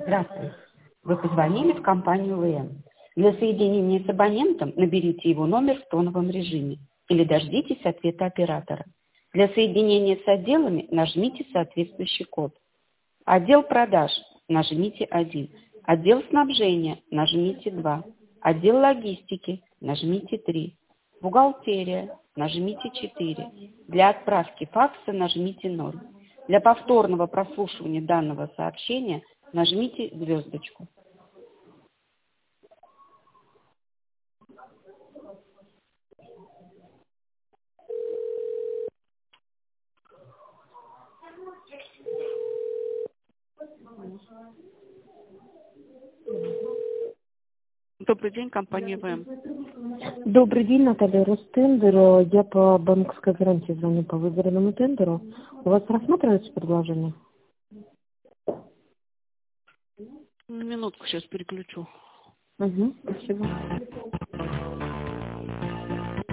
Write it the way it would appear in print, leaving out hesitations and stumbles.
Здравствуйте. Вы позвонили в компанию ВМ. Для соединения с абонентом наберите его номер в тоновом режиме или дождитесь ответа оператора. Для соединения с отделами нажмите соответствующий код. Отдел продаж – нажмите 1. Отдел снабжения – нажмите 2. Отдел логистики – нажмите 3. Бухгалтерия – нажмите 4. Для отправки факса нажмите 0. Для повторного прослушивания данного сообщения нажмите звездочку. Добрый день, компания ВМ. Добрый день, Наталья, Ростендер. Я по банковской гарантии звоню по выигранному тендеру. У вас рассматривается предложение? Минутку, сейчас переключу. Угу, спасибо.